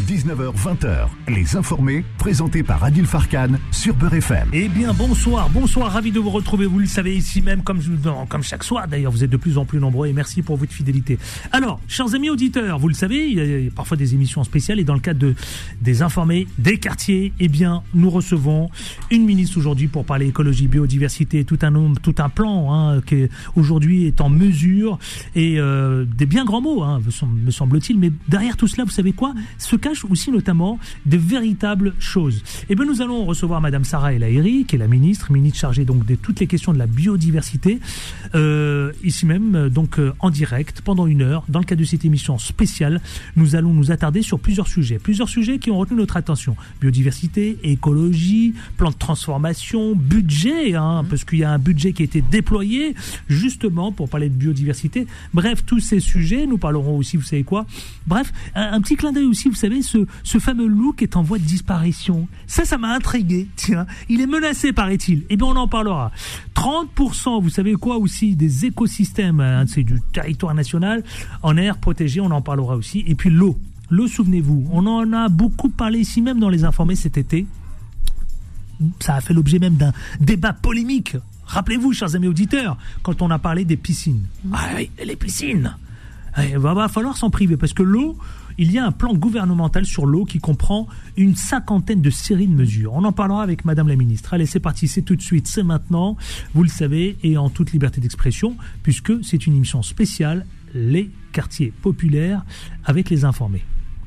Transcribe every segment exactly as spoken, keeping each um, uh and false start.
dix-neuf heures vingt, Les Informés, présentés par Adil Farkan sur Beurre F M. Eh bien, bonsoir, bonsoir, ravi de vous retrouver, vous le savez, ici même, comme, comme chaque soir d'ailleurs, vous êtes de plus en plus nombreux et merci pour votre fidélité. Alors, chers amis auditeurs, vous le savez, il y a parfois des émissions spéciales et dans le cadre de, des Informés, des quartiers, eh bien, nous recevons une ministre aujourd'hui pour parler écologie, biodiversité, tout un, tout un plan hein, qui aujourd'hui est en mesure et euh, des bien grands mots, hein, me semble-t-il, mais derrière tout cela, vous savez quoi, se cachent aussi notamment de véritables choses. Eh bien, nous allons recevoir Madame Sarah El Haïry, qui est la ministre, ministre chargée donc de toutes les questions de la biodiversité, euh, ici même, donc euh, en direct, pendant une heure, dans le cadre de cette émission spéciale, nous allons nous attarder sur plusieurs sujets, plusieurs sujets qui ont retenu notre attention. Biodiversité, écologie, plan de transformation, budget, hein, mmh. parce qu'il y a un budget qui a été déployé justement pour parler de biodiversité. Bref, tous ces sujets, nous parlerons aussi, vous savez quoi, bref, un, un petit clin d'œil aussi, vous savez, ce, ce fameux loup qui est en voie de disparition. Ça, ça m'a intrigué, tiens. Il est menacé, paraît-il. Eh bien, on en parlera. trente pour cent, vous savez quoi aussi, des écosystèmes, hein, c'est du territoire national, en aire protégée, on en parlera aussi. Et puis l'eau. L'eau, souvenez-vous, on en a beaucoup parlé ici même dans les Informés cet été. Ça a fait l'objet même d'un débat polémique. Rappelez-vous, chers amis auditeurs, quand on a parlé des piscines. Ah oui, les piscines. Il va, va falloir s'en priver parce que l'eau, il y a un plan gouvernemental sur l'eau qui comprend une cinquantaine de séries de mesures. On en parlera avec Madame la Ministre. Allez, c'est parti, c'est tout de suite, c'est maintenant, vous le savez, et en toute liberté d'expression, puisque c'est une émission spéciale, les quartiers populaires, avec les Informés.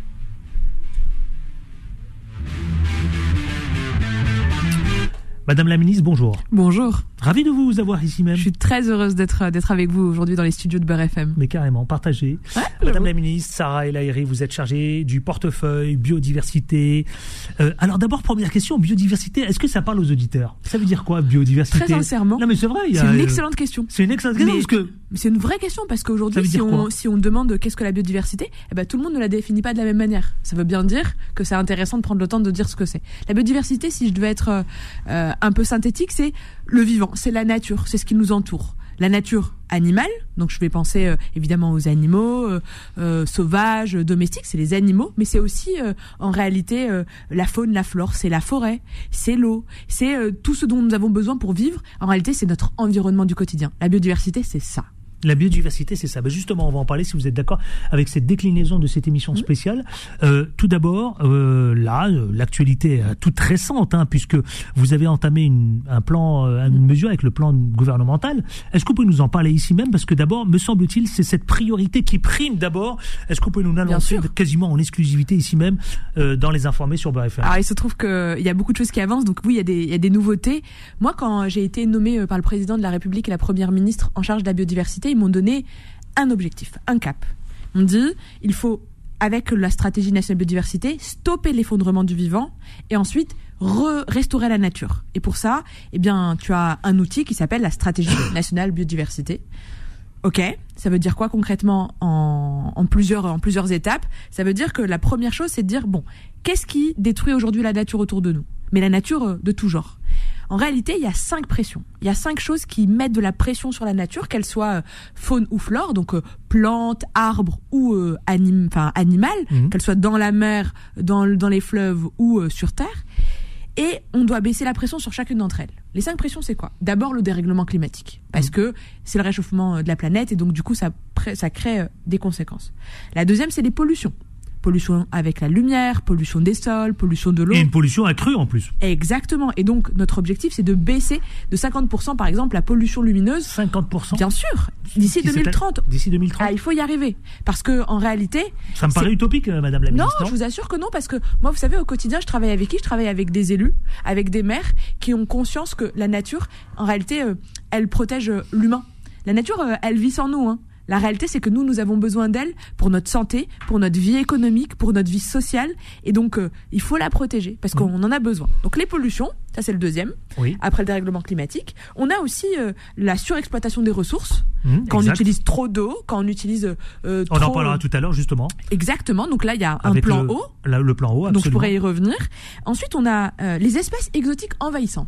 Madame la Ministre, bonjour. Bonjour. Ravi de vous avoir ici même. Je suis très heureuse d'être, d'être avec vous aujourd'hui dans les studios de Beurre F M. Mais carrément, partagez. Ouais, Madame la Ministre, Sarah El Haïry, vous êtes chargée du portefeuille biodiversité. Euh, alors d'abord, première question, biodiversité, est-ce que ça parle aux auditeurs? Ça veut dire quoi, biodiversité? Très sincèrement. Non mais c'est vrai. Il y a, c'est une euh, excellente question. C'est une excellente question mais, parce que... C'est une vraie question parce qu'aujourd'hui, si on, si on demande qu'est-ce que la biodiversité, eh ben, tout le monde ne la définit pas de la même manière. Ça veut bien dire que c'est intéressant de prendre le temps de dire ce que c'est. La biodiversité, si je devais être euh, un peu synthétique, c'est le vivant, c'est la nature, c'est ce qui nous entoure. La nature animale, donc je vais penser euh, évidemment aux animaux euh, euh, sauvages, domestiques, c'est les animaux, mais c'est aussi euh, en réalité euh, la faune, la flore, c'est la forêt, c'est l'eau, c'est euh, tout ce dont nous avons besoin pour vivre. En réalité, c'est notre environnement du quotidien. La biodiversité, c'est ça. La biodiversité, c'est ça. Ben justement, on va en parler si vous êtes d'accord avec cette déclinaison de cette émission spéciale. Euh, tout d'abord, euh, là, l'actualité est toute récente, hein, puisque vous avez entamé une, un plan, une mesure avec le plan gouvernemental. Est-ce que vous pouvez nous en parler ici même? Parce que d'abord, me semble-t-il, c'est cette priorité qui prime d'abord. Est-ce que vous pouvez nous l'annoncer quasiment en exclusivité ici même euh, dans les Informés sur Beurre F M? Alors, il se trouve qu'il y a beaucoup de choses qui avancent, donc oui, il y a des, il y a des nouveautés. Moi, quand j'ai été nommée par le président de la République et la première ministre en charge de la biodiversité, ils m'ont donné un objectif, un cap. On dit, il faut, avec la stratégie nationale biodiversité, stopper l'effondrement du vivant et ensuite re- restaurer la nature. Et pour ça, eh bien, tu as un outil qui s'appelle la stratégie nationale biodiversité. Ok, ça veut dire quoi concrètement en, en, plusieurs, en plusieurs étapes? Ça veut dire que la première chose, c'est de dire, bon, qu'est-ce qui détruit aujourd'hui la nature autour de nous? Mais la nature de tout genre. En réalité, il y a cinq pressions. Il y a cinq choses qui mettent de la pression sur la nature, qu'elles soient faune ou flore, donc euh, plantes, arbres ou euh, anim, enfin, animales, mmh. qu'elles soient dans la mer, dans, dans les fleuves ou euh, sur terre. Et on doit baisser la pression sur chacune d'entre elles. Les cinq pressions, c'est quoi? D'abord, le dérèglement climatique, parce mmh. que c'est le réchauffement de la planète et donc du coup, ça, ça crée des conséquences. La deuxième, c'est les pollutions. Pollution avec la lumière, pollution des sols, pollution de l'eau. Et une pollution accrue en plus. Exactement. Et donc, notre objectif, c'est de baisser de cinquante pour cent, par exemple, la pollution lumineuse. cinquante pour cent? Bien sûr. D'ici deux mille trente. D'ici deux mille trente. Ah, il faut y arriver. Parce que, en réalité. Ça me paraît c'est... utopique, madame la ministre. Non, je vous assure que non, parce que moi, vous savez, au quotidien, je travaille avec qui? Je travaille avec des élus, avec des maires qui ont conscience que la nature, en réalité, euh, elle protège l'humain. La nature, euh, elle vit sans nous, hein. La réalité, c'est que nous, nous avons besoin d'elle pour notre santé, pour notre vie économique, pour notre vie sociale. Et donc, euh, il faut la protéger parce qu'on mmh. en a besoin. Donc, les pollutions, ça, c'est le deuxième. Oui. Après le dérèglement climatique. On a aussi euh, la surexploitation des ressources. Mmh, quand exact. On utilise trop d'eau, quand on utilise euh, trop... On en parlera tout à l'heure, justement. Exactement. Donc là, il y a Avec un plan le, eau. La, le plan eau, absolument. Donc, je pourrais y revenir. Ensuite, on a euh, les espèces exotiques envahissantes.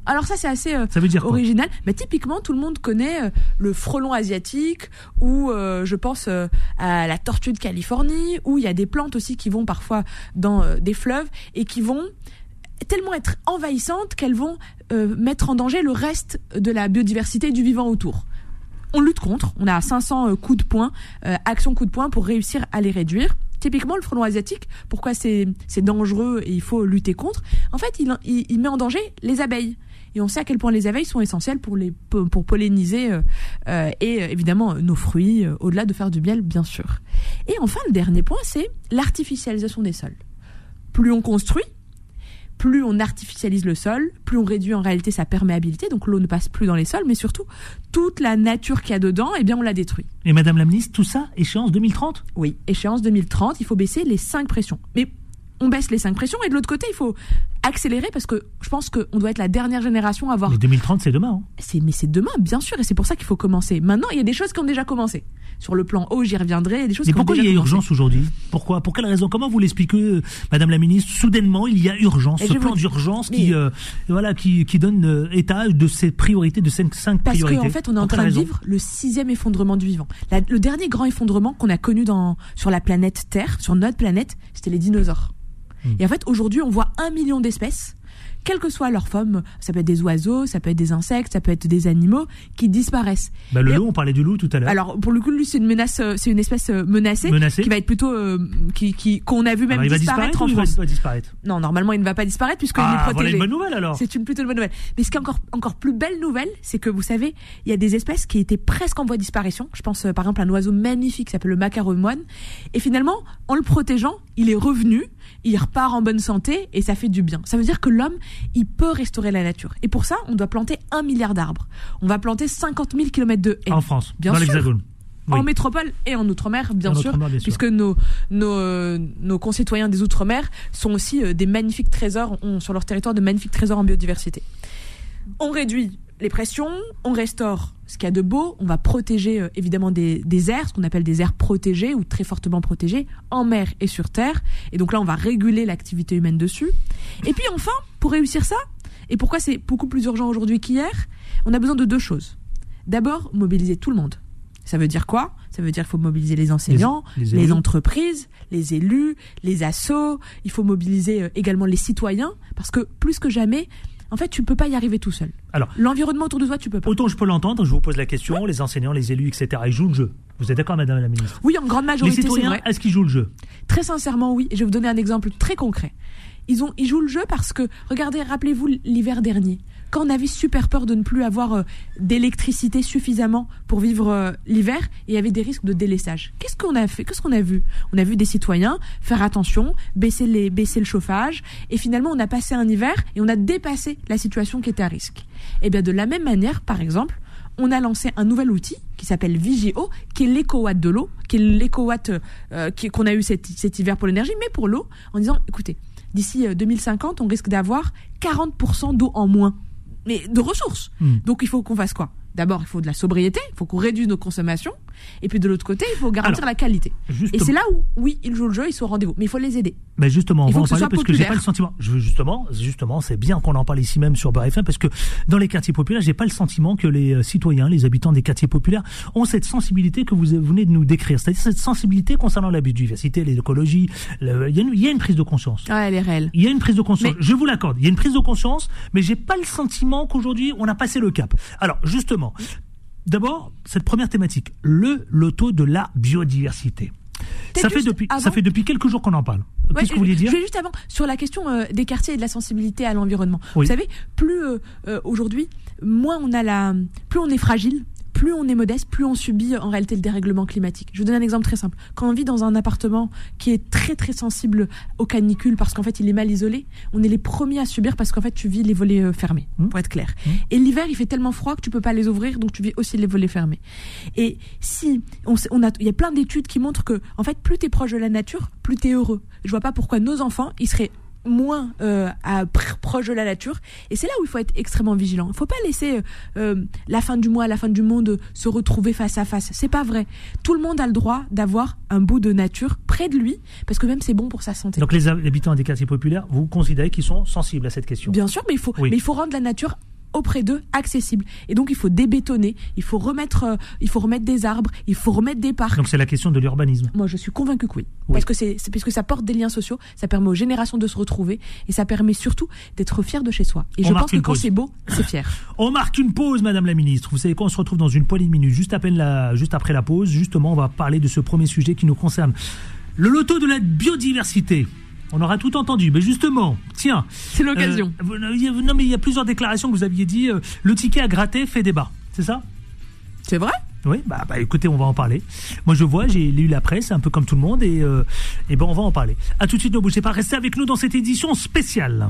Alors ça, c'est assez euh, ça veut dire original. Mais typiquement, tout le monde connaît euh, le frelon asiatique ou euh, je pense euh, à la tortue de Californie, où il y a des plantes aussi qui vont parfois dans euh, des fleuves et qui vont tellement être envahissantes qu'elles vont euh, mettre en danger le reste de la biodiversité et du vivant autour. On lutte contre, on a cinq cents euh, coups de poing, euh, actions coups de poing pour réussir à les réduire. Typiquement, le frelon asiatique, pourquoi c'est, c'est dangereux et il faut lutter contre? En fait, il, il, il met en danger les abeilles. Et on sait à quel point les abeilles sont essentielles pour, les, pour polliniser euh, euh, et euh, évidemment nos fruits, euh, au-delà de faire du miel, bien sûr. Et enfin, le dernier point, c'est l'artificialisation des sols. Plus on construit, plus on artificialise le sol, plus on réduit en réalité sa perméabilité, donc l'eau ne passe plus dans les sols, mais surtout, toute la nature qu'il y a dedans, eh bien on la détruit. Et Madame la Ministre, tout ça, échéance deux mille trente ? Oui, échéance deux mille trente, il faut baisser les cinq pressions. Mais on baisse les cinq pressions, et de l'autre côté, il faut accélérer, parce que je pense qu'on doit être la dernière génération à avoir... Mais deux mille trente, c'est demain. Hein. C'est, mais c'est demain, bien sûr, et c'est pour ça qu'il faut commencer. Maintenant, il y a des choses qui ont déjà commencé. Sur le plan eau, j'y reviendrai. Il y a des choses Mais qui ont pourquoi déjà il y a commencé. urgence aujourd'hui ? Pourquoi ? Pour quelle raison ? Comment vous l'expliquez, euh, Madame la Ministre ? Soudainement, il y a urgence. Et Ce je plan vous dis- d'urgence mais- qui, euh, voilà, qui, qui donne euh, état de ses priorités, de cinq, cinq Parce priorités. qu'en fait, on est en Pour quelle train de raison ? vivre le sixième effondrement du vivant. La- le dernier grand effondrement qu'on a connu dans, sur la planète Terre, sur notre planète, c'était les dinosaures. Hmm. Et en fait, aujourd'hui, on voit un million d'espèces, quelle que soit leur forme, ça peut être des oiseaux, ça peut être des insectes, ça peut être des animaux, qui disparaissent. Bah, le Et- loup, on parlait du loup tout à l'heure. Alors, pour le coup, lui, c'est une menace, euh, c'est une espèce euh, menacée, Menacé. qui va être plutôt, euh, qui, qui, qu'on a vu même Alors, il va disparaître disparaître en ou il va France. pas disparaître ? Non, normalement, il ne va pas disparaître puisqu'il est Ah, protégé. voilà une bonne nouvelle alors. C'est une plutôt une bonne nouvelle. Mais ce qui est encore, encore plus belle nouvelle, c'est que vous savez, il y a des espèces qui étaient presque en voie de disparition. Je pense euh, par exemple à un oiseau magnifique qui s'appelle le macaron moine. Et finalement, en le protégeant, il est revenu, il repart en bonne santé et ça fait du bien. Ça veut dire que l'homme, il peut restaurer la nature. Et pour ça, on doit planter un milliard d'arbres. On va planter cinquante mille kilomètres de haies. En France, Bien dans sûr. l'Hexagone. Oui. En métropole et en outre-mer, bien En sûr, outre-mer, bien sûr. puisque nos, nos, euh, nos concitoyens des outre-mer sont aussi euh, des magnifiques trésors, ont sur leur territoire de magnifiques trésors en biodiversité. On réduit les pressions, on restaure ce qu'il y a de beau, on va protéger euh, évidemment des, des aires, ce qu'on appelle des aires protégées ou très fortement protégées, en mer et sur terre. Et donc là, on va réguler l'activité humaine dessus. Et puis enfin, pour réussir ça, et pourquoi c'est beaucoup plus urgent aujourd'hui qu'hier, on a besoin de deux choses. D'abord, mobiliser tout le monde. Ça veut dire quoi ? Ça veut dire qu'il faut mobiliser les enseignants, Les- les, les élus. entreprises, les élus, les assos. Il faut mobiliser euh, également les citoyens, parce que plus que jamais, en fait, tu peux pas y arriver tout seul. Alors, L'environnement autour de toi, tu peux pas. autant je peux l'entendre, je vous pose la question, les enseignants, les élus, et cetera, ils jouent le jeu. Vous êtes d'accord, Madame la Ministre ? Oui, en grande Les majorité, c'est citoyens, vrai. est-ce qu'ils jouent le jeu ? Très sincèrement, oui. Et je vais vous donner un exemple très concret. Ils, ont, ils jouent le jeu parce que, regardez, rappelez-vous l'hiver dernier, quand on avait super peur de ne plus avoir euh, d'électricité suffisamment pour vivre euh, l'hiver, et il y avait des risques de délaissage. Qu'est-ce qu'on a fait ? Qu'est-ce qu'on a vu ? On a vu des citoyens faire attention, baisser, les, baisser le chauffage, et finalement, on a passé un hiver et on a dépassé la situation qui était à risque. Et bien, de la même manière, par exemple, on a lancé un nouvel outil qui s'appelle Vigio, qui est l'écowatt de l'eau, qui est l'écowatt euh, qui- qu'on a eu cet, cet hiver pour l'énergie, mais pour l'eau, en disant, écoutez, d'ici euh, deux mille cinquante, on risque d'avoir quarante pour cent d'eau en moins, mais de ressources. Hmm. Donc il faut qu'on fasse quoi ? D'abord, il faut de la sobriété, il faut qu'on réduise nos consommations, et puis de l'autre côté, il faut garantir Alors, la qualité. Et Justement. c'est là où, oui, ils jouent le jeu, ils sont au rendez-vous, mais il faut les aider. Ben justement, on Il va faut en que ce parler soit parce que j'ai populaire. pas le sentiment. Je veux justement, justement, c'est bien qu'on en parle ici même sur Beurre F M parce que dans les quartiers populaires, j'ai pas le sentiment que les euh, citoyens, les habitants des quartiers populaires ont cette sensibilité que vous venez de nous décrire, c'est-à-dire cette sensibilité concernant la biodiversité, l'écologie. le- Il y, a une- il y a une prise de conscience. Ouais, elle est réelle. Il y a une prise de conscience. Mais- Je vous l'accorde. Il y a une prise de conscience, mais j'ai pas le sentiment qu'aujourd'hui on a passé le cap. Alors justement, d'abord cette première thématique, le loto de la biodiversité. Ça fait juste depuis, avant- ça fait depuis quelques jours qu'on en parle. Ouais, Qu'est-ce que je- vous vouliez dire Je vais juste avant, sur la question euh, des quartiers et de la sensibilité à l'environnement. Oui. Vous savez, plus euh, euh, aujourd'hui, moins on a la, plus on est fragile, plus on est modeste, plus on subit euh, en réalité le dérèglement climatique. Je vous donne un exemple très simple. Quand on vit dans un appartement qui est très très sensible aux canicules parce qu'en fait il est mal isolé, on est les premiers à subir parce qu'en fait tu vis les volets euh, fermés, Mmh. pour être clair. Mmh. Et l'hiver il fait tellement froid que tu peux pas les ouvrir, donc tu vis aussi les volets fermés. Et si on, s- on a, il y a plein d'études qui montrent que en fait plus t'es proche de la nature, plus t'es heureux. Je vois pas pourquoi nos enfants ils seraient moins euh, à, pr- proche de la nature, et c'est là où il faut être extrêmement vigilant. Il faut pas laisser euh, euh, la fin du mois, la fin du monde euh, se retrouver face à face. C'est pas vrai. Tout le monde a le droit d'avoir un bout de nature près de lui, parce que même c'est bon pour sa santé. Donc les habitants des quartiers populaires, vous considérez qu'ils sont sensibles à cette question? Bien sûr, mais il faut, Oui. mais il faut rendre la nature auprès d'eux accessible. Et donc il faut débétonner, il faut remettre, euh, il faut remettre des arbres, il faut remettre des parcs. Donc c'est la question de l'urbanisme. Moi je suis convaincue que oui, oui. parce que c'est, c'est parce que ça porte des liens sociaux, ça permet aux générations de se retrouver et ça permet surtout d'être fier de chez soi. Et on je pense que quand pause. c'est beau, c'est fier. On marque une pause, Madame la Ministre. Vous savez quoi, on se retrouve dans une poignée de minutes, juste à peine la, juste après la pause. Justement, on va parler de ce premier sujet qui nous concerne, le loto de la biodiversité. On aura tout entendu, mais justement, tiens. C'est l'occasion. Euh, non, mais il y a plusieurs déclarations que vous aviez dit. Euh, le ticket à gratter fait débat, c'est ça ? C'est vrai ? Oui, bah, bah écoutez, on va en parler. Moi, je vois, j'ai lu la presse, un peu comme tout le monde, et, euh, et ben on va en parler. À tout de suite, ne bougez pas, restez avec nous dans cette édition spéciale.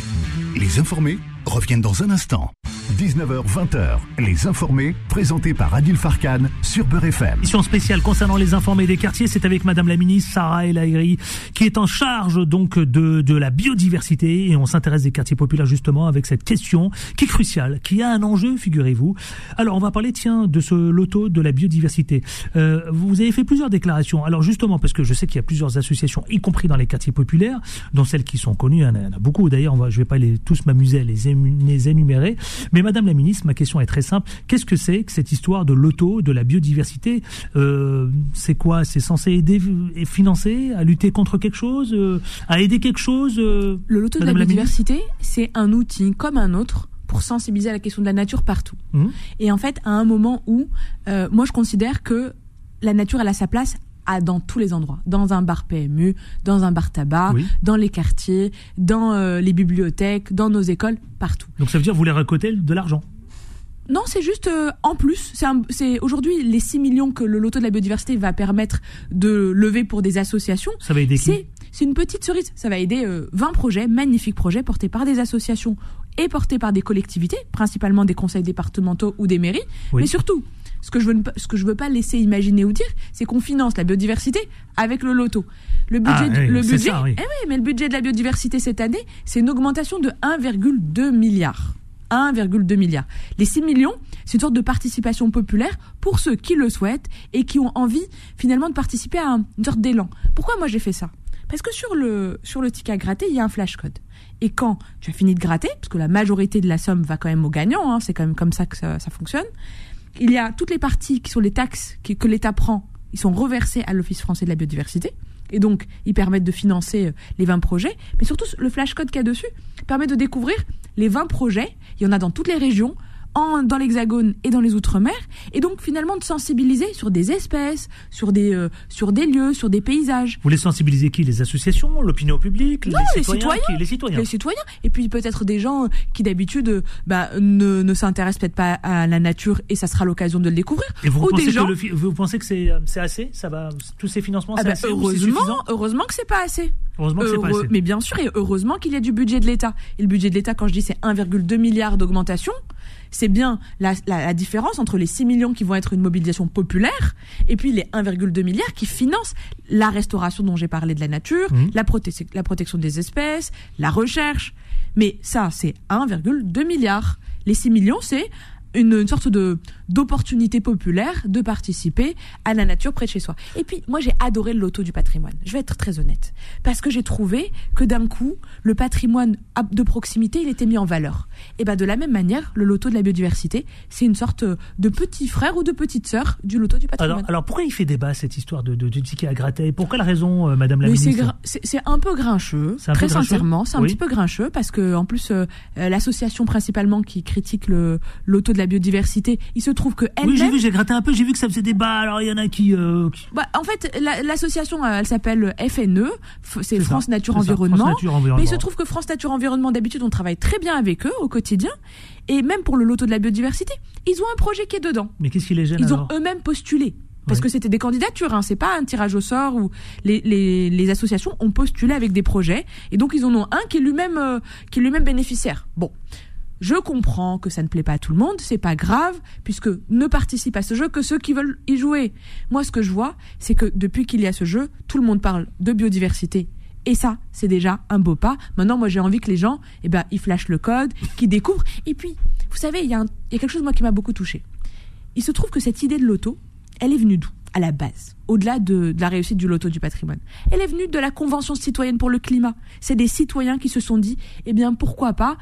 Les informés reviennent dans un instant. dix-neuf heures vingt, les informés, présentés par Adil Farkan sur Beurre F M. Émission spéciale concernant les informés des quartiers, c'est avec Madame la Ministre Sarah El Haïry qui est en charge donc de, de la biodiversité, et on s'intéresse des quartiers populaires justement avec cette question qui est cruciale, qui a un enjeu, figurez-vous. Alors on va parler, tiens, de ce loto de la biodiversité. Euh, vous avez fait plusieurs déclarations. Alors justement, parce que je sais qu'il y a plusieurs associations, y compris dans les quartiers populaires, dont celles qui sont connues, il y en a, il y en a beaucoup d'ailleurs, on va, je vais pas les, tous m'amuser à les, ému, les énumérer, mais Madame la Ministre, ma question est très simple. Qu'est-ce que c'est que cette histoire de loto, de la biodiversité ? euh, C'est quoi ? C'est censé aider et financer à lutter contre quelque chose, euh, à aider quelque chose euh, Le loto Madame de la, la biodiversité, Ministre, c'est un outil comme un autre pour sensibiliser à la question de la nature partout. Mmh. Et en fait, à un moment où, euh, moi je considère que la nature, elle a sa place à, dans tous les endroits, dans un bar P M U, dans un bar tabac, oui. dans les quartiers, dans euh, les bibliothèques, dans nos écoles, partout. Donc ça veut dire que vous voulez récolter de l'argent ? Non, c'est juste euh, en plus. C'est, un, c'est aujourd'hui les six millions que le loto de la biodiversité va permettre de lever pour des associations. Ça va aider qui ? C'est, c'est une petite cerise. Ça va aider euh, vingt projets, magnifiques projets portés par des associations et portés par des collectivités, principalement des conseils départementaux ou des mairies. Oui. Mais surtout, ce que je veux, ce que je veux pas laisser imaginer ou dire, c'est qu'on finance la biodiversité avec le loto. Le budget, ah, oui, le budget, ça, oui. eh oui, mais le budget de la biodiversité cette année, c'est une augmentation de un virgule deux milliard. un virgule deux milliard. Les six millions, c'est une sorte de participation populaire pour ceux qui le souhaitent et qui ont envie finalement de participer à un, une sorte d'élan. Pourquoi moi j'ai fait ça ? Parce que sur le, sur le ticket à gratter, il y a un flash code. Et quand tu as fini de gratter, parce que la majorité de la somme va quand même au gagnant, hein, c'est quand même comme ça que ça, ça fonctionne, il y a toutes les parties qui sont les taxes qui, que l'État prend, ils sont reversés à l'Office français de la biodiversité. Et donc, ils permettent de financer les vingt projets. Mais surtout, le flash code qu'il y a dessus permet de découvrir les vingt projets. Il y en a dans toutes les régions, en, dans l'Hexagone et dans les Outre-mer. Et donc, finalement, de sensibiliser sur des espèces, sur des, euh, sur des lieux, sur des paysages. Vous voulez sensibiliser qui ? Les associations, l'opinion publique, non, les, les citoyens, citoyens, qui, les citoyens Les citoyens. Et puis, peut-être des gens qui, d'habitude, bah, ne, ne s'intéressent peut-être pas à la nature et ça sera l'occasion de le découvrir. Et vous, Ou pensez, des gens... que le, vous pensez que c'est, c'est assez ? Ça va, tous ces financements, ah c'est bah, assez heureusement, ou c'est suffisant ? Heureusement que c'est pas assez. Heureusement que c'est pas assez. Mais bien sûr, et heureusement qu'il y a du budget de l'État. Et le budget de l'État, quand je dis c'est un virgule deux milliard d'augmentation, c'est bien la, la, la différence entre les six millions qui vont être une mobilisation populaire et puis les un virgule deux milliard qui financent la restauration dont j'ai parlé de la nature, mmh. la, prote- la protection des espèces, la recherche. Mais ça, c'est un virgule deux milliard. Les six millions, c'est une, une sorte de d'opportunité populaire de participer à la nature près de chez soi. Et puis, moi, j'ai adoré le loto du patrimoine. Je vais être très honnête. Parce que j'ai trouvé que d'un coup, le patrimoine de proximité, il était mis en valeur. Et ben, de la même manière, le loto de la biodiversité, c'est une sorte de petit frère ou de petite sœur du loto du patrimoine. Alors, alors pourquoi il fait débat, cette histoire de, de, de ticket à gratter ? Pour quelle raison, euh, Madame la Mais Ministre ? c'est, gra- c'est, c'est un peu grincheux, un très peu grincheux sincèrement. C'est un oui. petit peu grincheux parce que, en plus, euh, l'association principalement qui critique le loto de la biodiversité, il se trouve que elle-même... Oui, j'ai vu, j'ai gratté un peu, j'ai vu que ça faisait débat, alors il y en a qui... Euh, qui... Bah, en fait, la, l'association, elle s'appelle F N E, c'est, c'est France Nature c'est Environnement, France Nature Environnement. Mais il se trouve que France Nature Environnement, d'habitude, on travaille très bien avec eux au quotidien, et même pour le loto de la biodiversité, ils ont un projet qui est dedans. Mais qu'est-ce qui les gêne Ils alors ? ont eux-mêmes postulé. Parce ouais. que c'était des candidatures, hein, c'est pas un tirage au sort où les, les, les associations ont postulé avec des projets, et donc ils en ont un qui est lui-même, euh, qui est lui-même bénéficiaire. Bon. Je comprends que ça ne plaît pas à tout le monde, c'est pas grave, puisque ne participent à ce jeu que ceux qui veulent y jouer. Moi, ce que je vois, c'est que depuis qu'il y a ce jeu, tout le monde parle de biodiversité. Et ça, c'est déjà un beau pas. Maintenant, moi, j'ai envie que les gens, eh ben, ils flashent le code, qu'ils découvrent. Et puis, vous savez, il y a un, il y a quelque chose, moi, qui m'a beaucoup touchée. Il se trouve que cette idée de loto, elle est venue d'où ? À la base, au-delà de, de la réussite du loto du patrimoine. Elle est venue de la Convention citoyenne pour le climat. C'est des citoyens qui se sont dit, eh bien, pourquoi pas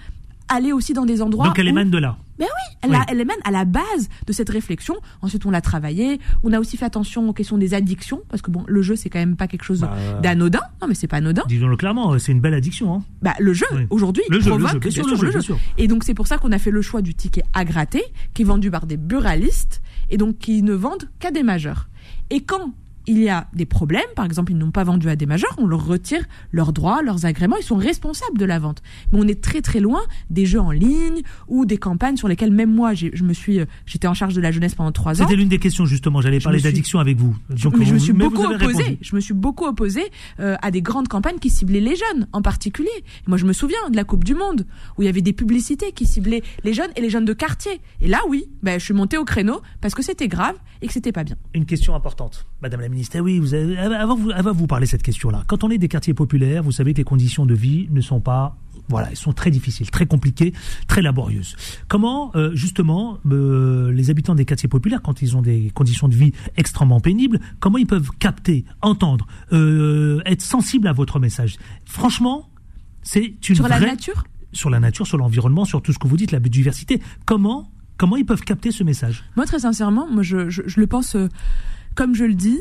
aller aussi dans des endroits. Donc elle où... émane de là. Ben oui, elle, oui. A, elle émane à la base de cette réflexion. Ensuite, on l'a travaillé. On a aussi fait attention aux questions des addictions, parce que bon, le jeu, c'est quand même pas quelque chose bah, d'anodin. Non, mais c'est pas anodin. Disons-le clairement, c'est une belle addiction. Hein. Bah, le jeu, oui. aujourd'hui, le jeu, provoque le jeu, bien bien sûr, sûr, le jeu, le jeu. Bien sûr. Et donc, c'est pour ça qu'on a fait le choix du ticket à gratter, qui est vendu par des buralistes, et donc qui ne vendent qu'à des majeurs. Et quand il y a des problèmes, par exemple, ils n'ont pas vendu à des majeurs, on leur retire leurs droits, leurs agréments, ils sont responsables de la vente. Mais on est très très loin des jeux en ligne ou des campagnes sur lesquelles même moi, j'ai, je me suis, j'étais en charge de la jeunesse pendant trois ans. C'était l'une des questions justement, j'allais parler suis... d'addiction avec vous. Donc, mais je me suis beaucoup opposée, je me suis beaucoup opposée euh, à des grandes campagnes qui ciblaient les jeunes en particulier. Et moi, je me souviens de la Coupe du Monde où il y avait des publicités qui ciblaient les jeunes et les jeunes de quartier. Et là, oui, ben, je suis montée au créneau parce que c'était grave et que c'était pas bien. Une question importante, Madame la Ministre. Oui, vous avez, avant, vous, avant vous parler cette question-là. Quand on est des quartiers populaires, vous savez que les conditions de vie ne sont pas, voilà, elles sont très difficiles, très compliquées, très laborieuses. Comment, euh, justement, euh, les habitants des quartiers populaires, quand ils ont des conditions de vie extrêmement pénibles, comment ils peuvent capter, entendre, euh, être sensibles à votre message? Franchement, c'est une sur vraie... la nature, sur la nature, sur l'environnement, sur tout ce que vous dites, la biodiversité. Comment, comment ils peuvent capter ce message? Moi, très sincèrement, moi, je, je, je le pense, euh, comme je le dis.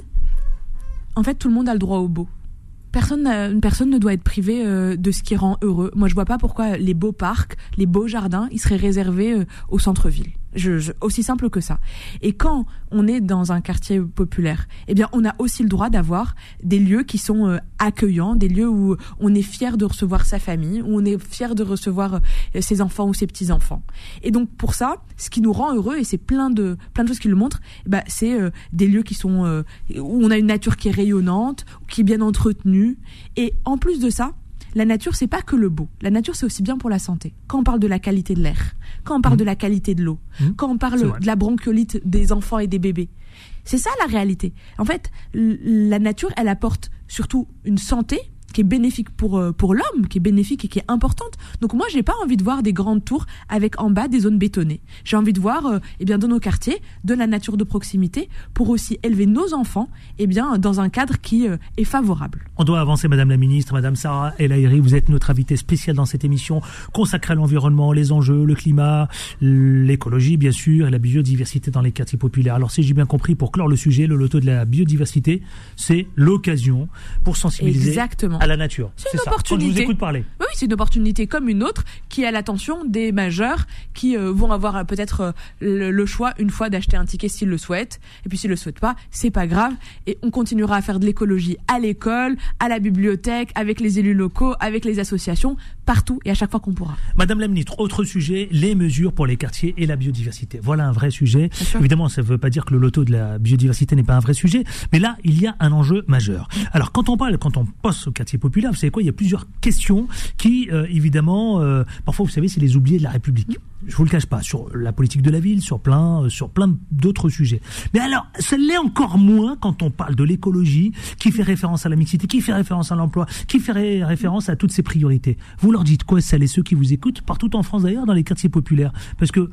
En fait, tout le monde a le droit au beau. Personne, une personne ne doit être privée euh, de ce qui rend heureux. Moi, je vois pas pourquoi les beaux parcs, les beaux jardins, ils seraient réservés euh, au centre-ville. Je, je, aussi simple que ça. Et quand on est dans un quartier populaire, eh bien, on a aussi le droit d'avoir des lieux qui sont euh, accueillants, des lieux où on est fier de recevoir sa famille, où on est fier de recevoir euh, ses enfants ou ses petits-enfants. Et donc, pour ça, ce qui nous rend heureux, et c'est plein de, plein de choses qui le montrent, eh ben, c'est euh, des lieux qui sont, euh, où on a une nature qui est rayonnante, qui est bien entretenue. Et en plus de ça, la nature, c'est pas que le beau. La nature, c'est aussi bien pour la santé. Quand on parle de la qualité de l'air, quand on parle mmh. de la qualité de l'eau, mmh. quand on parle de la bronchiolite des enfants et des bébés. C'est ça la réalité. En fait, la nature, elle apporte surtout une santé qui est bénéfique pour pour l'homme, qui est bénéfique et qui est importante. Donc moi, j'ai pas envie de voir des grandes tours avec en bas des zones bétonnées. J'ai envie de voir, euh, eh bien, dans nos quartiers, de la nature de proximité, pour aussi élever nos enfants, eh bien, dans un cadre qui euh, est favorable. On doit avancer, Madame la Ministre, Madame Sarah El Haïry. Vous êtes notre invitée spéciale dans cette émission consacrée à l'environnement, les enjeux, le climat, l'écologie, bien sûr, et la biodiversité dans les quartiers populaires. Alors, si j'ai bien compris, pour clore le sujet, le loto de la biodiversité, c'est l'occasion pour sensibiliser. Exactement. À la nature. C'est, c'est une ça. opportunité. Quand je vous écoute parler. Oui, c'est une opportunité comme une autre qui est à l'attention des majeurs qui euh, vont avoir euh, peut-être euh, le, le choix une fois d'acheter un ticket s'ils le souhaitent. Et puis s'ils le souhaitent pas, c'est pas grave. Et on continuera à faire de l'écologie à l'école, à la bibliothèque, avec les élus locaux, avec les associations, partout et à chaque fois qu'on pourra. Madame la Ministre, autre sujet, les mesures pour les quartiers et la biodiversité. Voilà un vrai sujet. Évidemment, ça ne veut pas dire que le loto de la biodiversité n'est pas un vrai sujet, mais là, il y a un enjeu majeur. Alors, quand on parle, quand on pense au quartier populaire, vous savez quoi, il y a plusieurs questions qui, euh, évidemment, euh, parfois, vous savez, c'est les oubliés de la République. Je vous le cache pas, sur la politique de la ville, sur plein, euh, sur plein d'autres sujets. Mais alors, ça l'est encore moins quand on parle de l'écologie, qui fait référence à la mixité, qui fait référence à l'emploi, qui fait ré- référence à toutes ces priorités. Vous leur dites quoi, celles et ceux qui vous écoutent, partout en France d'ailleurs, dans les quartiers populaires? Parce que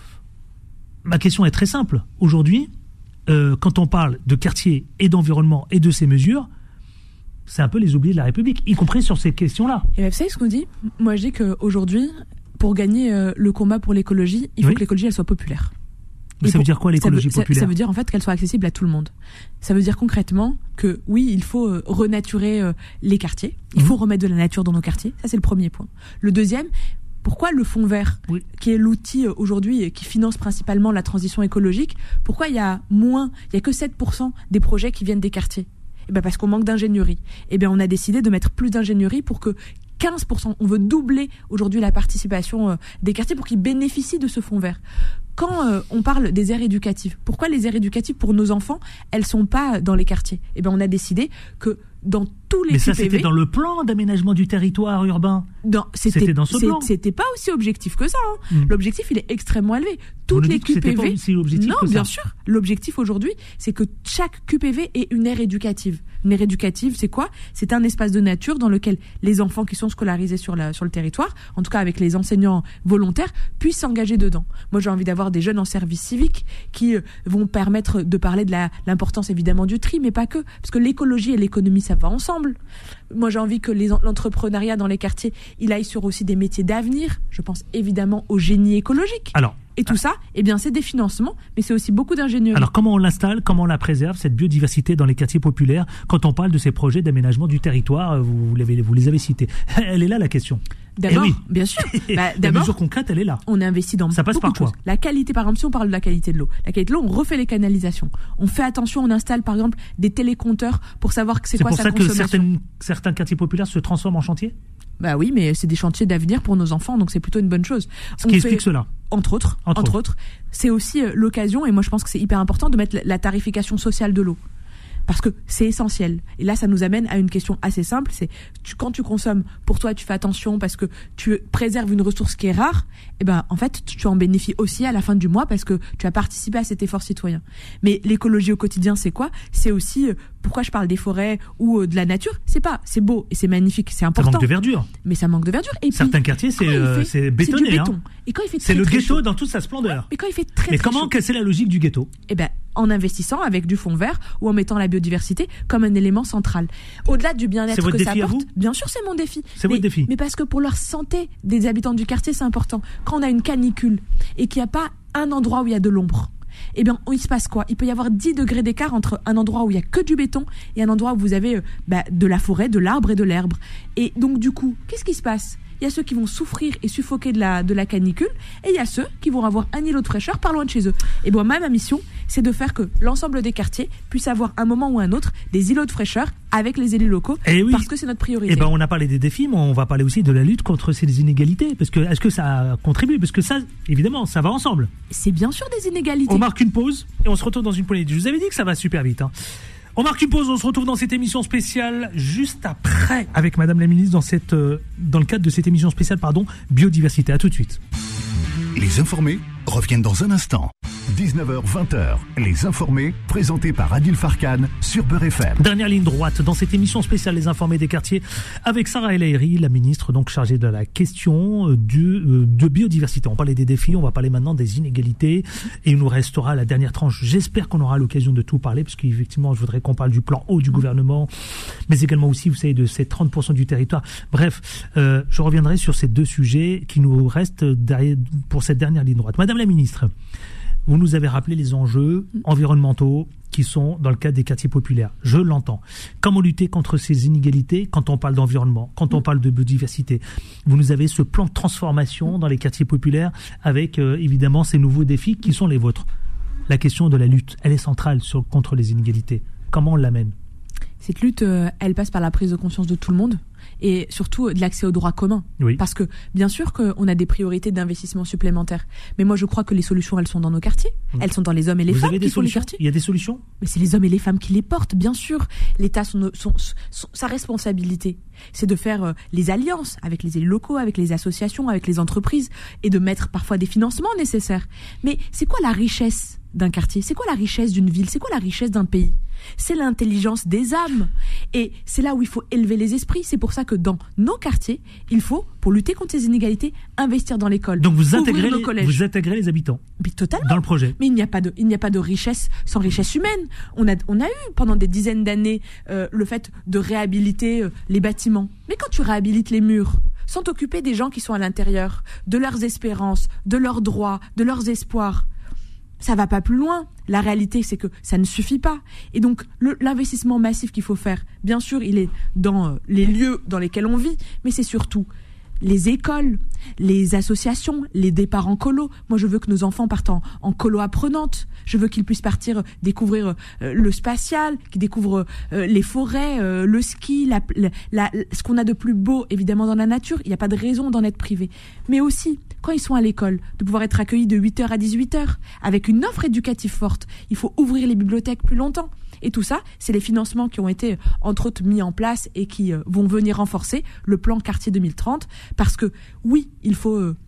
ma question est très simple. Aujourd'hui, euh, quand on parle de quartier et d'environnement et de ces mesures, c'est un peu les oubliés de la République, y compris sur ces questions-là. Et bien, vous savez ce qu'on dit? Moi, je dis qu'aujourd'hui, pour gagner euh, le combat pour l'écologie, il faut oui. que l'écologie elle soit populaire. Mais ça pour, veut dire quoi l'écologie ça veut, populaire? ça, ça veut dire en fait qu'elle soit accessible à tout le monde. Ça veut dire concrètement que oui, il faut euh, renaturer euh, les quartiers, il mmh. faut remettre de la nature dans nos quartiers, ça c'est le premier point. Le deuxième, pourquoi le fonds vert, oui. qui est l'outil euh, aujourd'hui qui finance principalement la transition écologique, pourquoi il y a moins, il y a que sept pour cent des projets qui viennent des quartiers? Eh ben parce qu'on manque d'ingénierie. Eh bien on a décidé de mettre plus d'ingénierie pour que quinze pour cent, on veut doubler aujourd'hui la participation euh, des quartiers pour qu'ils bénéficient de ce fonds vert. Quand euh, on parle des aires éducatives, pourquoi les aires éducatives pour nos enfants, elles sont pas dans les quartiers? Eh bien on a décidé que dans tous les Mais ça, Q P V, c'était dans le plan d'aménagement du territoire urbain. Dans, c'était, c'était dans ce c'est, plan. C'était pas aussi objectif que ça. Hein. Mm. L'objectif, il est extrêmement élevé. Toutes les Q P V. C'était pas aussi objectif non, que bien ça. sûr. L'objectif aujourd'hui, c'est que chaque Q P V ait une aire éducative. Une aire éducative, c'est quoi? C'est un espace de nature dans lequel les enfants qui sont scolarisés sur la sur le territoire, en tout cas avec les enseignants volontaires, puissent s'engager dedans. Moi, j'ai envie d'avoir avoir des jeunes en service civique qui euh, vont permettre de parler de la, l'importance évidemment du tri, mais pas que, parce que l'écologie et l'économie, ça va ensemble. Moi, j'ai envie que les, l'entrepreneuriat dans les quartiers, il aille sur aussi des métiers d'avenir. Je pense évidemment au génie écologique. Alors, et tout ça, eh bien, c'est des financements, mais c'est aussi beaucoup d'ingénierie. Alors, comment on l'installe, comment on la préserve, cette biodiversité dans les quartiers populaires, quand on parle de ces projets d'aménagement du territoire, vous, vous, l'avez, vous les avez cités. Elle est là, la question. D'abord, eh oui. bien sûr. Bah, la mesure concrète, elle est là. On investit dans ça passe beaucoup par de quoi choses. La qualité, par exemple, si on parle de la qualité de l'eau. La qualité de l'eau, on refait les canalisations. On fait attention, on installe, par exemple, des télécompteurs pour savoir que c'est, c'est quoi sa consommation. C'est pour ça que certaines, certains quartiers populaires se transforment en chantier ? Bah oui, mais c'est des chantiers d'avenir pour nos enfants, donc c'est plutôt une bonne chose. Ce qui on explique fait, cela. Entre autres, entre, entre autres. autres, c'est aussi euh, l'occasion, et moi je pense que c'est hyper important, de mettre la tarification sociale de l'eau. Parce que c'est essentiel. Et là, ça nous amène à une question assez simple, c'est tu, quand tu consommes, pour toi, tu fais attention parce que tu préserves une ressource qui est rare, et ben en fait, tu en bénéficies aussi à la fin du mois parce que tu as participé à cet effort citoyen. Mais l'écologie au quotidien, c'est quoi ? C'est aussi, euh, pourquoi je parle des forêts ou euh, de la nature ? C'est pas, c'est beau et c'est magnifique, c'est important. Ça manque de verdure. Mais ça manque de verdure. Et certains puis, quartiers, c'est, euh, fait, c'est bétonné. C'est du béton. Hein. Et quand il fait c'est très, le très ghetto chaud, dans toute sa splendeur. Mais quand il fait très, Mais très comment chaud, casser la logique du ghetto ? Eh ben, en investissant avec du fonds vert ou en mettant la biodiversité comme un élément central. Au-delà du bien-être que ça apporte, bien sûr, c'est mon défi. C'est mais, votre défi. Mais parce que pour leur santé des habitants du quartier, c'est important. Quand on a une canicule et qu'il n'y a pas un endroit où il y a de l'ombre, eh bien, il se passe quoi ? Il peut y avoir dix degrés d'écart entre un endroit où il y a que du béton et un endroit où vous avez euh, bah, de la forêt, de l'arbre et de l'herbe. Et donc, du coup, qu'est-ce qui se passe ? Il y a ceux qui vont souffrir et suffoquer de la, de la canicule, et il y a ceux qui vont avoir un îlot de fraîcheur pas loin de chez eux. Et moi, ma mission, c'est de faire que l'ensemble des quartiers puissent avoir un moment ou un autre des îlots de fraîcheur avec les élus locaux, et oui. parce que c'est notre priorité. Et ben, on a parlé des défis, mais on va parler aussi de la lutte contre ces inégalités, parce que est-ce que ça contribue ? Parce que ça, évidemment, ça va ensemble. C'est bien sûr des inégalités. On marque une pause et on se retrouve dans une poignée. Je vous avais dit que ça va super vite, hein. On marque une pause, on se retrouve dans cette émission spéciale juste après avec Madame la Ministre dans, cette, euh, dans le cadre de cette émission spéciale pardon, biodiversité. À tout de suite. Les informés reviennent dans un instant. dix-neuf heures vingt, Les informés, présentés par Adil Farkan sur Beurre F M. Dernière ligne droite dans cette émission spéciale Les informés des quartiers avec Sarah El Haïry, la ministre donc chargée de la question du, euh, de biodiversité. On parlait des défis, on va parler maintenant des inégalités et il nous restera la dernière tranche. J'espère qu'on aura l'occasion de tout parler parce qu'effectivement je voudrais qu'on parle du plan haut du gouvernement, mais également aussi vous savez de ces trente pour cent du territoire. Bref, euh, je reviendrai sur ces deux sujets qui nous restent derrière, pour cette dernière ligne droite. Madame la ministre, vous nous avez rappelé les enjeux environnementaux qui sont dans le cadre des quartiers populaires. Je l'entends. Comment lutter contre ces inégalités quand on parle d'environnement, quand on parle de biodiversité ? Vous nous avez ce plan de transformation dans les quartiers populaires avec euh, évidemment ces nouveaux défis qui sont les vôtres. La question de la lutte, elle est centrale sur, contre les inégalités. Comment on l'amène ? Cette lutte, euh, elle passe par la prise de conscience de tout le monde et surtout de l'accès aux droits communs. Oui. Parce que bien sûr qu'on a des priorités d'investissement supplémentaires, mais moi je crois que les solutions, elles sont dans nos quartiers, mmh. elles sont dans les hommes et les Vous femmes avez des qui font les solutions ? quartiers. Il y a des solutions ? Mais c'est les hommes et les femmes qui les portent, bien sûr. L'État, son, son, son, sa responsabilité, c'est de faire euh, les alliances avec les élus locaux, avec les associations, avec les entreprises, et de mettre parfois des financements nécessaires. Mais c'est quoi la richesse d'un quartier ? C'est quoi la richesse d'une ville ? C'est quoi la richesse d'un pays ? C'est l'intelligence des âmes. Et c'est là où il faut élever les esprits. C'est pour ça que dans nos quartiers, il faut, pour lutter contre ces inégalités, investir dans l'école. Donc vous intégrez, les, vous intégrez les habitants Mais totalement. Dans le projet. Mais il n'y a pas de, il n'y a pas de richesse sans richesse humaine. On a, on a eu pendant des dizaines d'années euh, le fait de réhabiliter euh, les bâtiments. Mais quand tu réhabilites les murs, sans t'occuper des gens qui sont à l'intérieur, de leurs espérances, de leurs droits, de leurs espoirs, ça va pas plus loin. La réalité, c'est que ça ne suffit pas. Et donc, le, l'investissement massif qu'il faut faire, bien sûr, il est dans euh, les lieux dans lesquels on vit, mais c'est surtout les écoles, les associations, les départs en colo. Moi, je veux que nos enfants partent en, en colo apprenante. Je veux qu'ils puissent partir euh, découvrir euh, le spatial, qu'ils découvrent euh, les forêts, euh, le ski, la, la, la, ce qu'on a de plus beau, évidemment, dans la nature. Il n'y a pas de raison d'en être privé. Mais aussi, quand ils sont à l'école, de pouvoir être accueillis de huit heures à dix-huit heures, avec une offre éducative forte. Il faut ouvrir les bibliothèques plus longtemps. Et tout ça, c'est les financements qui ont été, entre autres, mis en place et qui euh, vont venir renforcer le plan Quartier deux mille trente. Parce que, oui, il faut euh,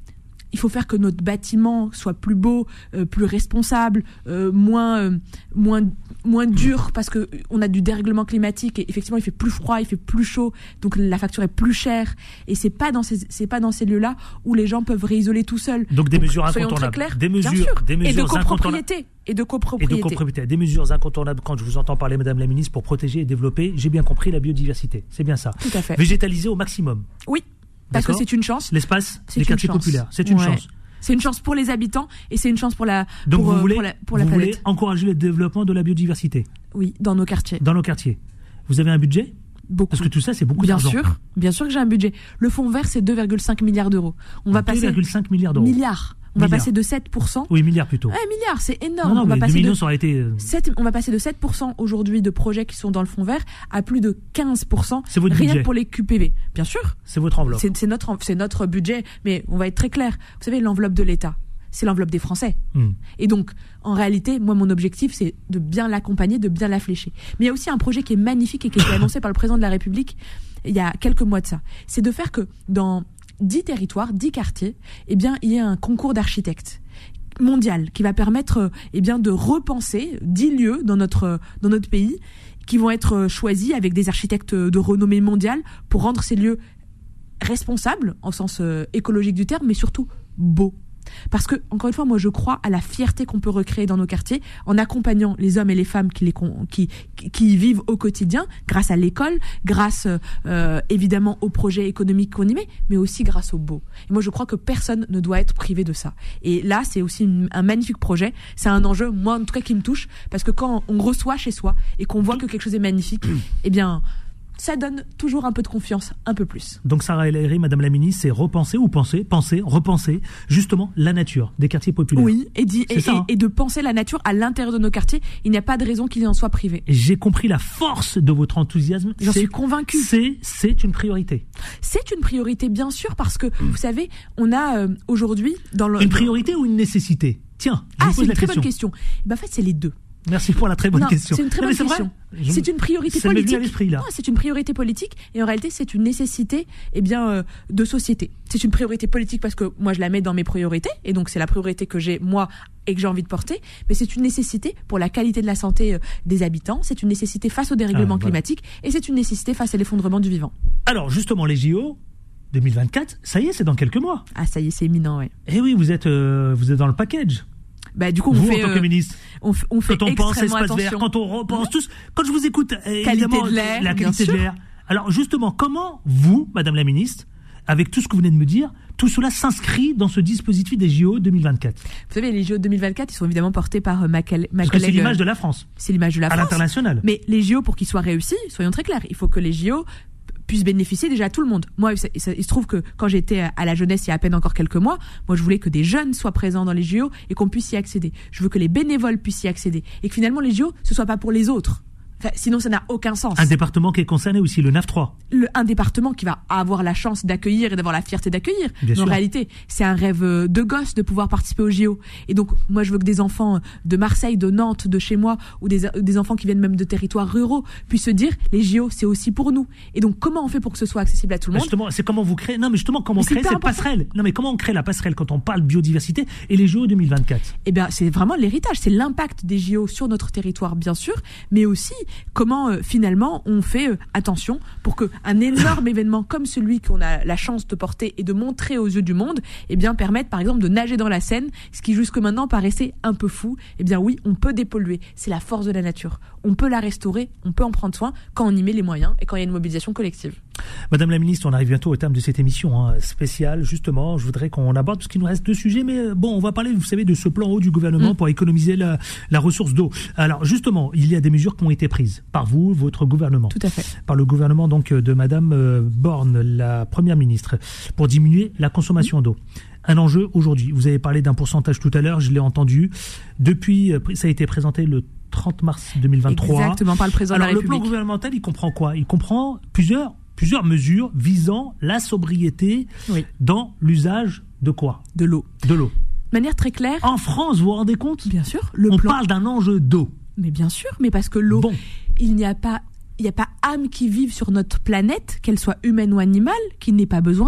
il faut faire que notre bâtiment soit plus beau, euh, plus responsable, euh, moins, euh, moins, moins dur, parce que on a du dérèglement climatique et effectivement il fait plus froid, il fait plus chaud, donc la facture est plus chère. Et c'est pas dans ces, c'est pas dans ces lieux-là où les gens peuvent réisoler tout seuls. Donc des donc, mesures soyons incontournables, très clairs, des mesures, bien sûr. des mesures et de incontournables. copropriété. Et de copropriété. Et de copropriété. Des mesures incontournables quand je vous entends parler, Madame la Ministre, pour protéger et développer, j'ai bien compris, la biodiversité. C'est bien ça. Tout à fait. Végétaliser au maximum. Oui, parce D'accord. que c'est une chance. L'espace, C'est les une quartiers chance. populaires, c'est une Ouais. chance. C'est une chance pour les habitants et c'est une chance pour la, Donc pour, vous euh, voulez, pour la, pour la vous voulez planète. encourager le développement de la biodiversité Oui, dans nos quartiers. dans nos quartiers. Vous avez un budget? Beaucoup. Parce que tout ça, c'est beaucoup Bien d'argent. sûr, bien sûr que j'ai un budget. Le fonds vert, c'est deux virgule cinq milliards d'euros. On va deux passer virgule cinq milliards d'euros. milliards. On va Milliards. passer de sept pour cent. Oui, milliards plutôt. Ouais, milliards, c'est énorme. non, non, on va mais deux passer millions, de ça aurait été. euh, sept, on va passer de sept pour cent aujourd'hui de projets qui sont dans le fonds vert à plus de quinze pour cent. C'est votre rien budget. que pour les Q P V. Bien sûr. C'est votre enveloppe. C'est, c'est notre, c'est notre budget. Mais on va être très clair. Vous savez, l'enveloppe de l'État, c'est l'enveloppe des Français. Hmm. Et donc, en réalité, moi, mon objectif, c'est de bien l'accompagner, de bien la flécher. Mais il y a aussi un projet qui est magnifique et qui a été annoncé par le président de la République il y a quelques mois de ça. C'est de faire que dans dix territoires, dix quartiers, eh bien, il y ait un concours d'architectes mondial qui va permettre, euh, eh bien, de repenser dix lieux dans notre, dans notre pays qui vont être choisis avec des architectes de renommée mondiale pour rendre ces lieux responsables, en sens euh, écologique du terme, mais surtout beaux. Parce que, encore une fois, moi je crois à la fierté qu'on peut recréer dans nos quartiers en accompagnant les hommes et les femmes qui, les con- qui, qui, qui y vivent au quotidien, grâce à l'école, grâce euh, évidemment aux projets économiques qu'on y met, mais aussi grâce au beau. Et moi je crois que personne ne doit être privé de ça. Et là c'est aussi une, un magnifique projet, c'est un enjeu, moi en tout cas qui me touche, parce que quand on reçoit chez soi et qu'on voit que quelque chose est magnifique, eh bien... ça donne toujours un peu de confiance, un peu plus. Donc Sarah El Haïry, Madame la Ministre, c'est repenser ou penser, penser, repenser justement la nature des quartiers populaires. Oui, et, dit, et, ça, hein. et, et de penser la nature à l'intérieur de nos quartiers. Il n'y a pas de raison qu'il en soit privé. Et j'ai compris la force de votre enthousiasme. J'en C'est- suis convaincue. C'est, c'est une priorité. C'est une priorité, bien sûr, parce que, vous savez, on a euh, aujourd'hui... dans le Une priorité ou une nécessité? Tiens, je Ah, vous c'est pose une la très question. bonne question. Eh ben, en fait, c'est les deux. Merci pour la très bonne Non, question. c'est une très Non, bonne mais c'est question. vrai. Je- C'est une priorité Ça m'est venu politique. à l'esprit, là. Non, c'est une priorité politique et en réalité c'est une nécessité, eh bien, euh, de société. C'est une priorité politique parce que moi je la mets dans mes priorités et donc c'est la priorité que j'ai moi et que j'ai envie de porter. Mais c'est une nécessité pour la qualité de la santé euh, des habitants. C'est une nécessité face au dérèglement Ah, voilà. climatique et c'est une nécessité face à l'effondrement du vivant. Alors justement, les J O deux mille vingt-quatre, ça y est, c'est dans quelques mois. Ah ça y est, c'est imminent, ouais. Eh oui, vous êtes, euh, vous êtes dans le package. Bah du coup on Vous, fait, en tant que euh, ministre. on, f- on fait Quand on pense extrêmement espace vert, attention. quand on repense tous, quand je vous écoute, euh, évidemment, de l'air, la bien qualité de sûr. l'air. Alors justement, comment vous, Madame la Ministre, avec tout ce que vous venez de me dire, tout cela s'inscrit dans ce dispositif des J O deux mille vingt-quatre? Vous savez, les J O deux mille vingt-quatre, ils sont évidemment portés par euh, ma, cal- ma Parce que c'est collègue. l'image euh, de la France, C'est l'image de la à France. l'international. Mais les J O, pour qu'ils soient réussis, soyons très clairs, il faut que les J O puissent bénéficier déjà à tout le monde. Moi, ça- ça- il se trouve que quand j'étais à la jeunesse il y a à peine encore quelques mois, moi je voulais que des jeunes soient présents dans les J O et qu'on puisse y accéder. Je veux que les bénévoles puissent y accéder et que finalement les J O ce soit pas pour les autres. Enfin, sinon ça n'a aucun sens. Un département qui est concerné aussi, le N A F trois. Le, un département qui va avoir la chance d'accueillir et d'avoir la fierté d'accueillir. Bien Mais sûr. en réalité, c'est un rêve euh, de gosse de pouvoir participer aux J O. Et donc, moi, je veux que des enfants de Marseille, de Nantes, de chez moi, ou des, des enfants qui viennent même de territoires ruraux, puissent se dire, les J O, c'est aussi pour nous. Et donc, comment on fait pour que ce soit accessible à tout le Bah, monde? justement, c'est comment vous créez. Non, mais justement, comment Mais on c'est crée hyper cette important. passerelle. Non, mais comment on crée la passerelle quand on parle biodiversité et les J O deux mille vingt-quatre? Eh bien, c'est vraiment l'héritage, c'est l'impact des J O sur notre territoire, bien sûr, mais aussi comment euh, finalement on fait euh, attention pour que un énorme événement comme celui qu'on a la chance de porter et de montrer aux yeux du monde, eh bien, permette par exemple de nager dans la Seine, ce qui jusque maintenant paraissait un peu fou. Eh bien, oui, on peut dépolluer, c'est la force de la nature. On peut la restaurer, on peut en prendre soin quand on y met les moyens et quand il y a une mobilisation collective. Madame la Ministre, on arrive bientôt au terme de cette émission hein, spéciale. Justement, je voudrais qu'on aborde, parce qu'il nous reste deux sujets, mais euh, bon, on va parler, vous savez, de ce plan haut du gouvernement Mm. pour économiser la, la ressource d'eau. Alors, justement, il y a des mesures qui ont été prises par vous, votre gouvernement, Tout à fait. par le gouvernement donc de Madame euh, Borne, la Première ministre, pour diminuer la consommation d'eau. Un enjeu aujourd'hui. Vous avez parlé d'un pourcentage tout à l'heure, je l'ai entendu. Depuis, euh, ça a été présenté le trente mars deux mille vingt-trois. Exactement, par le président Alors, de la le plan République. gouvernemental, il comprend quoi? Il comprend plusieurs, plusieurs mesures visant la sobriété Oui. dans l'usage de quoi? De l'eau. De l'eau. De manière très claire, En France, vous vous rendez compte? bien sûr, le On plan. parle d'un enjeu d'eau. Mais bien sûr, mais parce que l'eau, Bon. il n'y a pas, il n'y a pas âme qui vive sur notre planète, qu'elle soit humaine ou animale, qui n'ait pas besoin d'eau.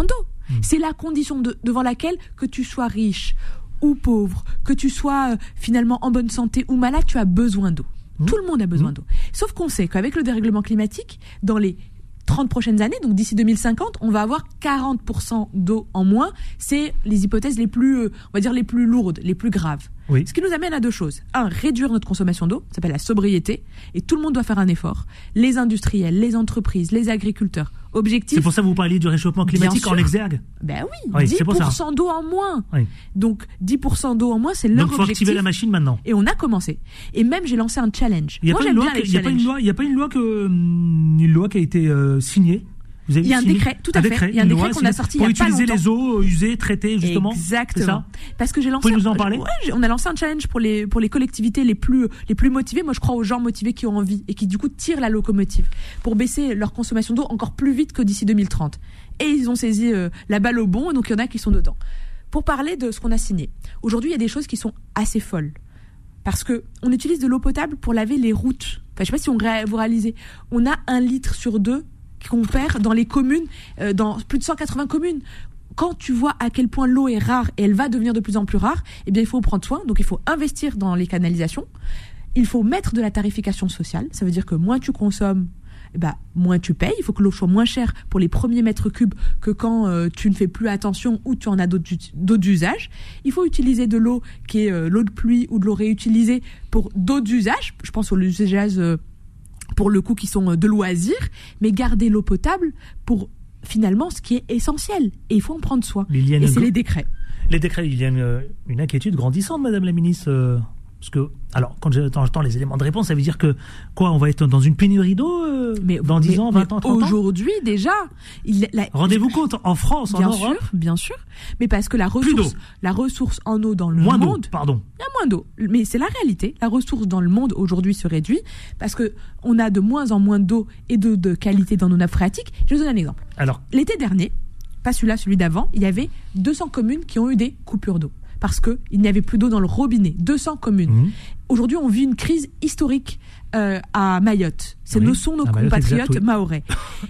Mmh. C'est la condition de, devant laquelle, que tu sois riche ou pauvre, que tu sois euh, finalement en bonne santé ou malade, tu as besoin d'eau. Mmh. Tout le monde a besoin mmh. d'eau. Sauf qu'on sait qu'avec le dérèglement climatique, dans les trente prochaines années, donc d'ici deux mille cinquante, on va avoir quarante pour cent d'eau en moins. C'est les hypothèses les plus, euh, on va dire les plus lourdes, les plus graves. Oui. Ce qui nous amène à deux choses. Un, réduire notre consommation d'eau, ça s'appelle la sobriété, et tout le monde doit faire un effort. Les industriels, les entreprises, les agriculteurs. Objectif. C'est pour ça que vous parliez du réchauffement climatique en exergue. Ben oui, oui dix pour cent d'eau en moins. Oui. Donc dix pour cent d'eau en moins, c'est leur Donc, objectif. Donc il faut activer la machine maintenant. Et on a commencé. Et même j'ai lancé un challenge. Il y a Moi pas j'aime une loi, bien les il y a pas une loi, il y a pas une loi que une loi qui a été euh, signée. Vous avez il y a un signé décret, tout à un fait. Décret, il y a un décret qu'on a sorti il y a pas longtemps. Pour utiliser les eaux usées, traitées, justement. Exactement. C'est ça Parce que j'ai lancé. Vous pouvez nous en parler? Ouais, on a lancé un challenge pour les pour les collectivités les plus les plus motivées. Moi, je crois aux gens motivés qui ont envie et qui du coup tirent la locomotive pour baisser leur consommation d'eau encore plus vite que d'ici deux mille trente. Et ils ont saisi euh, la balle au bon. Donc il y en a qui sont dedans. Pour parler de ce qu'on a signé. Aujourd'hui, il y a des choses qui sont assez folles. Parce que on utilise de l'eau potable pour laver les routes. Enfin, je sais pas si on ré- vous réalisez. On a un litre sur deux qu'on perd dans les communes, euh, dans plus de cent quatre-vingts communes. Quand tu vois à quel point l'eau est rare et elle va devenir de plus en plus rare, eh bien il faut prendre soin. Donc il faut investir dans les canalisations. Il faut mettre de la tarification sociale. Ça veut dire que moins tu consommes, eh ben, moins tu payes. Il faut que l'eau soit moins chère pour les premiers mètres cubes que quand euh, tu ne fais plus attention ou tu en as d'autres, d'autres usages. Il faut utiliser de l'eau qui est euh, l'eau de pluie ou de l'eau réutilisée pour d'autres usages. Je pense aux usages euh, pour le coup qui sont de loisirs, mais garder l'eau potable pour finalement ce qui est essentiel. Et il faut en prendre soin. Et c'est les décrets. Les décrets, il y a une, une inquiétude grandissante, Madame la Ministre. Euh, parce que, alors, quand j'entends, j'entends les éléments de réponse, ça veut dire que, quoi, on va être dans une pénurie d'eau euh, mais, dans dix ans, vingt ans, trente ans? Aujourd'hui, déjà. Il, la, Rendez-vous compte, en France, bien en Europe. Bien sûr, bien sûr. Mais parce que la ressource, la ressource en eau dans le moins monde. D'eau, pardon. Il y a moins d'eau. Mais c'est la réalité. La ressource dans le monde aujourd'hui se réduit parce que on a de moins en moins d'eau et de, de qualité dans nos nappes phréatiques. Je vous donne un exemple. Alors. L'été dernier, pas celui-là, celui d'avant, il y avait deux cents communes qui ont eu des coupures d'eau. Parce qu'il n'y avait plus d'eau dans le robinet. deux cents communes. Mmh. Aujourd'hui, on vit une crise historique euh, à Mayotte. Ce oui, sont nos compatriotes Mayotte, mahorais.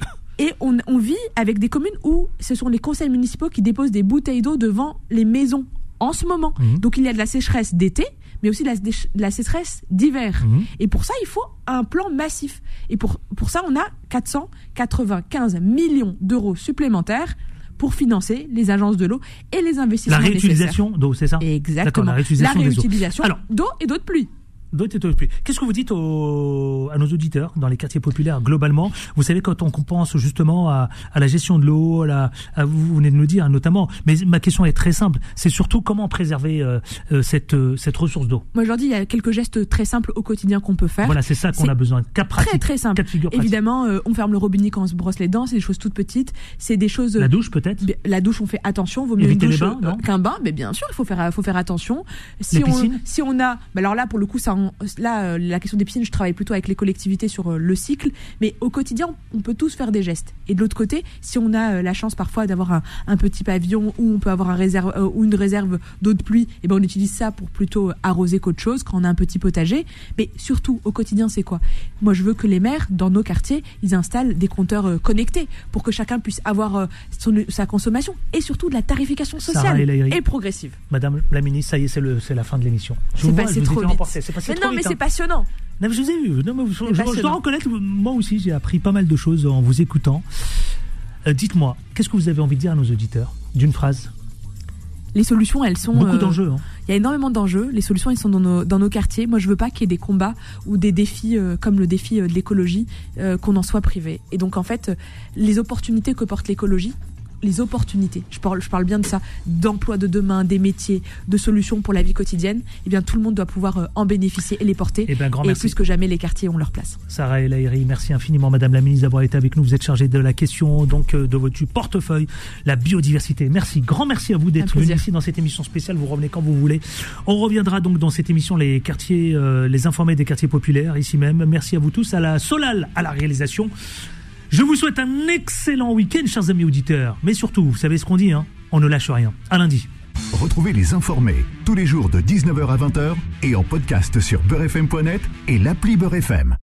Et on, on vit avec des communes où ce sont les conseils municipaux qui déposent des bouteilles d'eau devant les maisons en ce moment. Mmh. Donc il y a de la sécheresse d'été, mais aussi de la, de la sécheresse d'hiver. Mmh. Et pour ça, il faut un plan massif. Et pour, pour ça, on a quatre cent quatre-vingt-quinze millions d'euros supplémentaires pour financer les agences de l'eau et les investissements nécessaires. La réutilisation nécessaires. d'eau, c'est ça? Exactement. La réutilisation, la réutilisation Alors, d'eau et d'eau de pluie. D'eau et d'eau de pluie. Qu'est-ce que vous dites aux, à nos auditeurs dans les quartiers populaires globalement? Vous savez, quand on pense justement à, à la gestion de l'eau, à la, à, vous venez de nous dire notamment, mais ma question est très simple, c'est surtout comment préserver euh, euh, cette, euh, cette ressource d'eau. Moi, je leur dis, il y a quelques gestes très simples au quotidien qu'on peut faire. Voilà, c'est ça qu'on c'est a besoin. Cas pratique. Très, très simple. Évidemment, euh, on ferme le robinet quand on se brosse les dents, c'est des choses toutes petites. C'est des choses. La douche, peut-être? La douche, on fait attention, vaut mieux Éviter une douche les bains, non qu'un bain, mais bien sûr, il faut faire, faut faire attention. Si les on, piscines? Si on a, bah alors là, pour le coup, ça, on, là, euh, la question des piscines, je travaille plutôt avec les collectivités sur euh, le cycle, mais au quotidien, on peut tous faire des gestes. Et de l'autre côté, si on a euh, la chance parfois d'avoir un, un petit pavillon où on peut avoir un réserve, euh, ou une réserve d'eau de pluie, et ben on utilise ça pour plutôt arroser qu'autre chose quand on a un petit potager. Mais surtout, au quotidien, c'est quoi? Moi, je veux que les maires, dans nos quartiers, ils installent des compteurs euh, connectés pour que chacun puisse avoir euh, son, sa consommation et surtout de la tarification sociale et, et progressive. Madame la ministre, ça y est, c'est, le, c'est la fin de l'émission. Je c'est vous passé vois, trop vite. C'est passé mais trop non, vite, mais hein. c'est passionnant. Non, mais je vous ai vu. Non, mais je, je, je dois reconnaître, moi aussi, j'ai appris pas mal de choses en vous écoutant. Euh, dites-moi, qu'est-ce que vous avez envie de dire à nos auditeurs d'une phrase? Les solutions, elles sont... Beaucoup euh, d'enjeux. Hein. Il y a énormément d'enjeux. Les solutions, elles sont dans nos, dans nos quartiers. Moi, je veux pas qu'il y ait des combats ou des défis euh, comme le défi euh, de l'écologie, euh, qu'on en soit privé. Et donc, en fait, les opportunités que porte l'écologie, les opportunités, je parle, je parle bien de ça, d'emploi de demain, des métiers, de solutions pour la vie quotidienne, eh bien tout le monde doit pouvoir euh, en bénéficier et les porter. Eh ben, grand et merci. Plus que jamais, les quartiers ont leur place. Sarah El Haïry, merci infiniment, Madame la Ministre, d'avoir été avec nous. Vous êtes chargée de la question donc de votre portefeuille, la biodiversité. Merci, grand merci à vous d'être venu ici dans cette émission spéciale. Vous revenez quand vous voulez. On reviendra donc dans cette émission les quartiers, euh, les informés des quartiers populaires ici même. Merci à vous tous, à la Solal, à la réalisation. Je vous souhaite un excellent week-end, chers amis auditeurs. Mais surtout, vous savez ce qu'on dit, hein, on ne lâche rien. À lundi. Retrouvez les informés tous les jours de dix-neuf heures à vingt heures et en podcast sur beurre f m point net et l'appli Beurre F M.